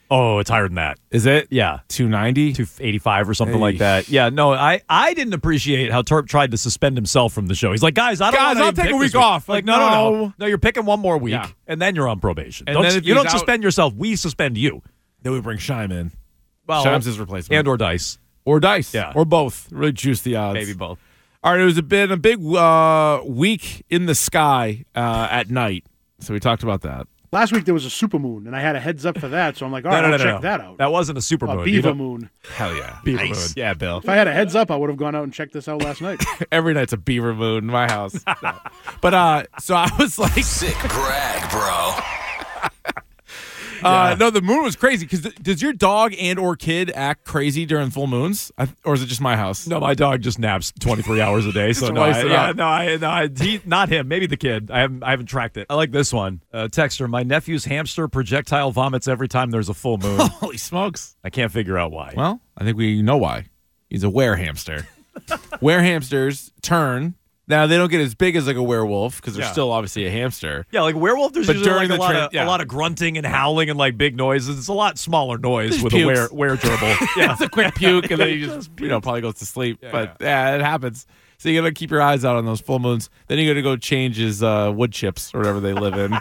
Oh, it's higher than that. Is it? Yeah. two ninety? two eighty-five or something Hey. like that. Yeah, no, I, I didn't appreciate how Terp tried to suspend himself from the show. He's like, guys, I don't Guys, wanna I'll even take pick a this week off. Like, Like, no, no, no. no. No, you're picking one more week, Yeah. and then you're on probation. And Don't- then if you don't he's out- suspend yourself. We suspend you. Then we bring Shime in. Well, Shime's his replacement. And or Dice. Or Dice. Yeah. Or both. Really juice the odds. Maybe both. All right, it was a bit a big uh, week in the sky uh, at night. So we talked about that. Last week there was a supermoon, and I had a heads up for that, so I'm like, all No, right, no, I'll no, check no. that out. That wasn't a super A moon. beaver You don't- moon. Hell yeah. Beaver Nice. moon. Yeah, Bill. If I had a heads up, I would have gone out and checked this out last night. Every night's a beaver moon in my house. No. But uh, so I was like, Sick brag, bro. uh, no, the moon was crazy. Because th- does your dog and or kid act crazy during full moons, I, or is it just my house? No, my dog just naps twenty-three hours a day. So Just no, I, wastes it yeah, out. no, I, no, I, he, not him. Maybe the kid. I haven't, I haven't tracked it. I like this one. Uh, texter: my nephew's hamster projectile vomits every time there's a full moon. Holy smokes! I can't figure out why. Well, I think we know why. He's a were hamster. Were hamsters turn. Now they don't get as big as like a werewolf because they're Yeah. still obviously a hamster. Yeah, like werewolf. There's But usually during like a the lot tra- of yeah. a lot of grunting and howling and like big noises. It's a lot smaller noise Just with pukes. a were were gerbil. Yeah, It's a quick puke and then he just you know probably goes to sleep. But yeah, it happens. So you gotta keep your eyes out on those full moons. Then you gotta go change his uh, wood chips or whatever they live in.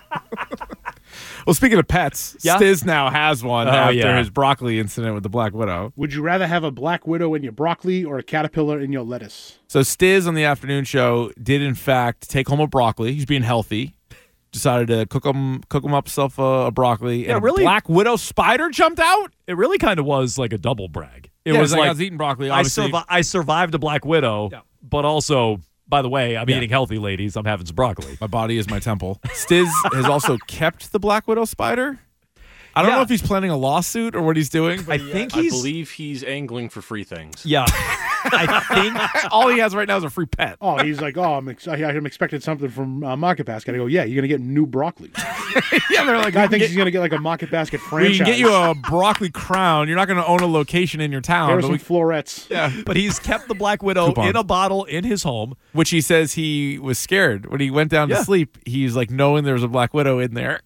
Well, speaking of pets, Yeah? Stiz now has one Oh, after yeah. his broccoli incident with the Black Widow. Would you rather have a black widow in your broccoli or a caterpillar in your lettuce? So Stiz on the afternoon show did in fact take home a broccoli. He's being healthy. Decided to cook him cook him up himself a, a broccoli. Yeah, and really? A Black Widow spider jumped out. It really kind of was like a double brag. It Yeah, was it's like like I was eating broccoli, I, obviously. survi- I survived a Black Widow, but also, by the way, I'm Yeah. eating healthy, ladies. I'm having some broccoli. My body is my temple. Stiz has also kept the Black Widow spider. I don't Yeah. know if he's planning a lawsuit or what he's doing. But I think I he's. believe he's angling for free things. Yeah, I think all he has right now is a free pet. Oh, he's like, oh, I'm, ex- I'm expecting something from uh, Market Basket. I go, yeah, you're gonna get new broccoli. Yeah, they're like, I we can think get- he's gonna get like a Market Basket we franchise. can get you a broccoli crown. You're not going to own a location in your town. There are but some we- florets. yeah, but he's kept the Black Widow Coupons. in a bottle in his home. which he says he was scared when he went down Yeah. to sleep. He's like knowing there was a Black Widow in there.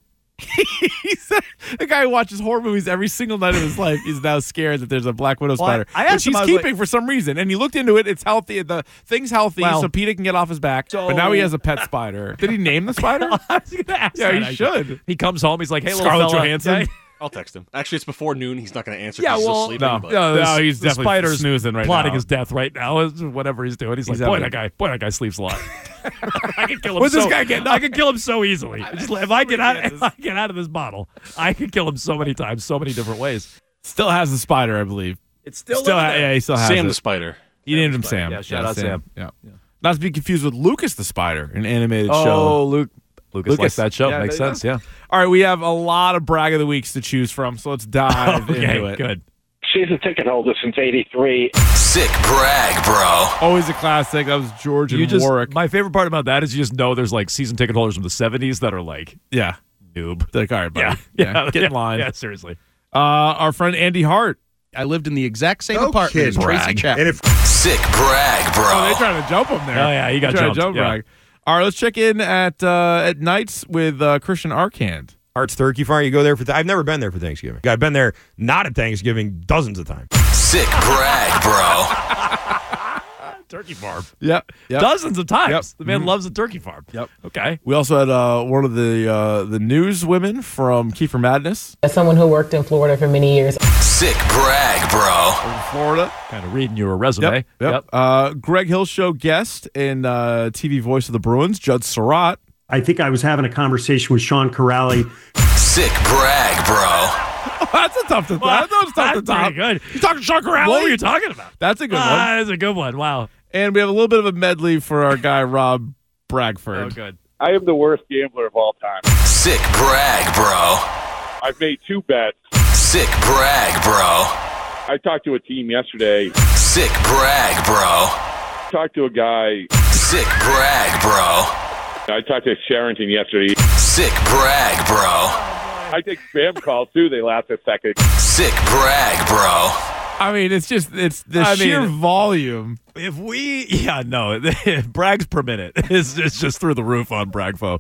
he said the guy who watches horror movies every single night of his life is now scared that there's a Black Widow Well, I- spider, I asked which him, he's I was keeping like- for some reason. And he looked into it; it's healthy. The thing's healthy, Well- so PETA can get off his back. So- but now he has a pet spider. Did he name the spider? I was gonna ask Yeah, that, he actually. should. He comes home. He's like, "Hey, little Scarlett fella." Johansson? Yeah, I'll text him. Actually, it's before noon. He's not going to answer. Yeah, 'cause he's well, still sleeping. no. but- No, No, this- he's the definitely spider's snoozing right plotting now. his death right now. Whatever he's doing, he's, He's like, "Boy, having that a- guy, boy, that guy sleeps a lot. I can kill him. What's so, this guy getting I up? can kill him so easily. Just, if I get out, if I get out of this bottle, I can kill him so many times, so many different ways. Still has the spider, I believe. It's still, Still, living ha- there. yeah, he still has Sam it. the spider. He named him Spider. Sam. Yeah, shout out Sam. Yeah. Not to be confused with Lucas the Spider, an animated Oh, show. Luke, Lucas, Lucas. likes that show. Yeah, Makes there you sense. go. Yeah. All right, we have a lot of brag of the weeks to choose from, so let's dive Okay, into it. good. She's a ticket holder since eighty-three. Sick brag, bro. Always a classic. That was George and You just, Warwick. my favorite part about that is you just know there's like season ticket holders from the seventies that are like yeah. noob. They're like, all right, buddy. Yeah, Yeah, get in line. Yeah, seriously. Uh, our friend Andy Hart. I lived in the exact same No apartment as kidding. Tracy Brag. Chapman. And if- Sick brag, bro. Oh, they trying to jump him there. Oh, yeah, he got They trying to jumped, jump yeah. brag. All right, let's check in at uh, at nights with uh, Christian Arcand. Hart's Turkey Farm. You go there for. Th- I've never been there for Thanksgiving. I've been there not at Thanksgiving dozens of times. Sick brag, bro. Turkey farm. Yep. yep. Dozens of times. Yep. The man Mhm. loves a turkey farm. Yep. Okay. We also had uh, one of the uh, the news women from Kiefer Madness. As someone who worked in Florida for many years. Sick brag, bro. From Florida. Kind of reading your resume. Yep. Yep. Uh, Greg Hill Show guest and uh, T V voice of the Bruins, Judd Surratt. I think I was having a conversation with Sean Corrali. Sick brag, bro. That's a tough to Well, That's tough that's to top. pretty good. You talking Sean Corral? What were you talking about? That's a good Ah, one. that's a good one. Wow. And we have a little bit of a medley for our guy Rob Bragford. Oh, good. I am the worst gambler of all time. Sick brag, bro. I've made two bets. Sick brag, bro. I talked to a team yesterday. Sick brag, bro. Talked to a guy. Sick brag, bro. I talked to Sherrington yesterday. Sick brag, bro. I take spam calls too. They last a second. Sick brag, bro. I mean, it's just it's the I sheer mean- volume. If we, yeah, no, brags per minute is it's just through the roof on Bragfo.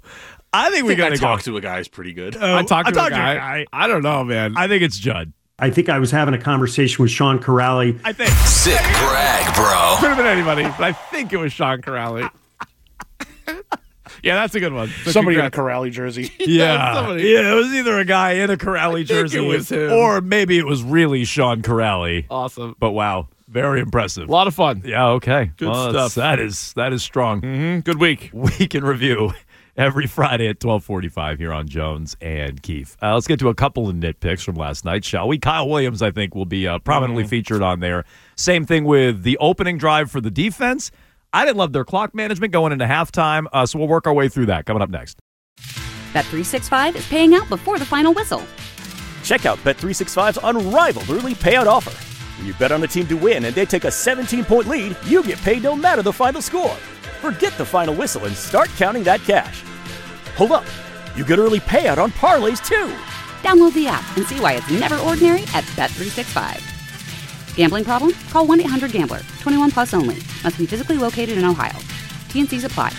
I think we got to go. talk to a guy is pretty good. Uh, I talked I to, talked a, to guy. a guy. I don't know, man. I think it's Judd. I think I was having a conversation with Sean Corrali. I think. Sick brag, bro. Could have been anybody, but I think it was Sean Corrali. Yeah, that's a good one. So Somebody congrats. in a Corrali jersey. Yeah. somebody. Yeah, it was either a guy in a Corrali jersey it was him. or maybe it was really Sean Corrali. Awesome. But wow, very impressive. A lot of fun. Yeah, okay. Good Well, stuff. That is that is strong. Mm-hmm. Good week. Week in review every Friday at twelve forty-five here on Jones and Keefe. Uh, let's get to a couple of nitpicks from last night, shall we? Kyle Williams, I think, will be uh, prominently Mm-hmm. featured on there. Same thing with the opening drive for the defense. I didn't love their clock management going into halftime, uh, so we'll work our way through that coming up next. Bet three sixty-five is paying out before the final whistle. Check out Bet three sixty-five's unrivaled early payout offer. When you bet on a team to win and they take a seventeen-point lead, you get paid no matter the final score. Forget the final whistle and start counting that cash. Hold up. You get early payout on parlays, too. Download the app and see why it's never ordinary at Bet three sixty-five. Gambling problem? Call one eight hundred gambler. twenty-one plus only. Must be physically located in Ohio. T and Cs apply.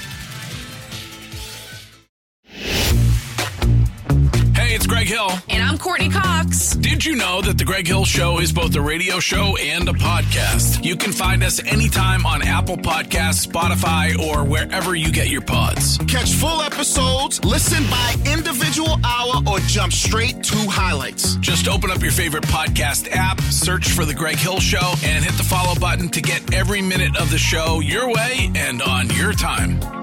Hey, it's Greg Hill. And I'm Courtney Cox. Did you know that The Greg Hill Show is both a radio show and a podcast? You can find us anytime on Apple Podcasts, Spotify, or wherever you get your pods. Catch full episodes, listen by individual hour, or jump straight to highlights. Just open up your favorite podcast app, search for The Greg Hill Show, and hit the follow button to get every minute of the show your way and on your time.